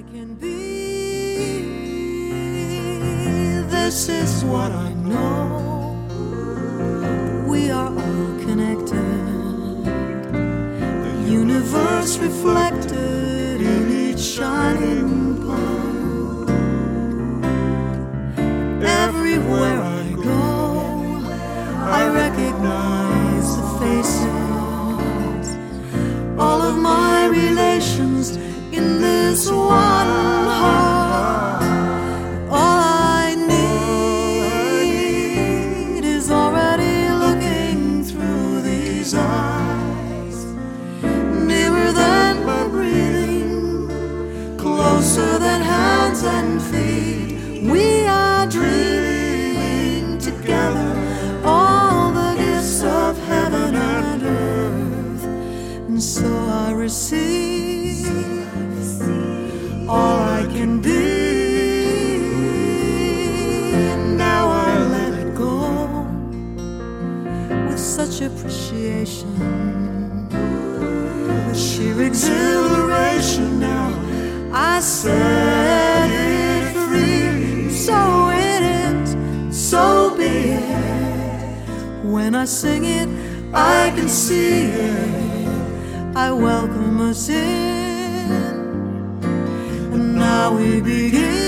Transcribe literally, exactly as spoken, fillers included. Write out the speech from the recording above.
can be. This is what I know. We are all connected. The universe reflected in each shining palm. Everywhere I go, I recognize the faces. All of my relations in this one heart. All I need is already looking through these eyes. Nearer than my breathing, closer than hands and feet. We are dreaming together all the gifts of heaven and earth. And so I receive all I can be. Now I let it go with such appreciation, with sheer exhilaration. Now I set it free. So it is, so be it. When I sing it, I can see it. I welcome us in. Now we begin.